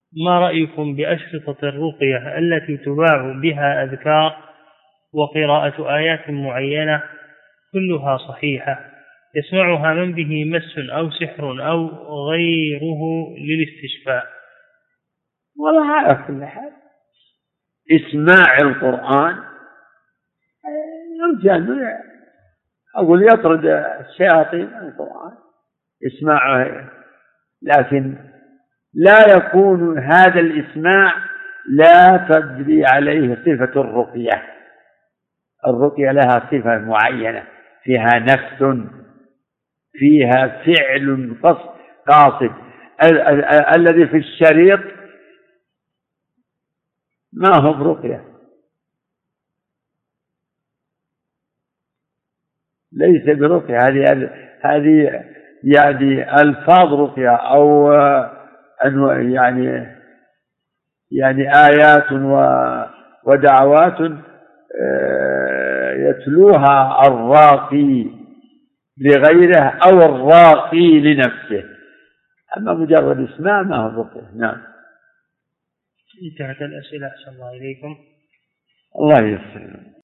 ما رأيكم بأشرطة الرقية التي تباع بها أذكار وقراءة آيات معينة كلها صحيحة يسمعها من به مس أو سحر أو غيره للاستشفاء؟ والله على كل حال إسماع القرآن يرجى أنه أقول يطرد الشياطين القرآن إسماعه، لكن لا يكون هذا الإسماع لا تجري عليه صفة الرقية. الرقية لها صفة معينة، فيها نفس، فيها فعل قاصد. الذي في الشريط ما هو برقية، ليس برقية. هذه يعني ألفاظ رقية أو يعني آيات ودعوات يتلوها الراقي لغيره أو الراقي لنفسه، أما مجرد اسماع ما هو رقية. نعم. انتهت الأسئلة. أحسن الله إليكم. الله يسلمك.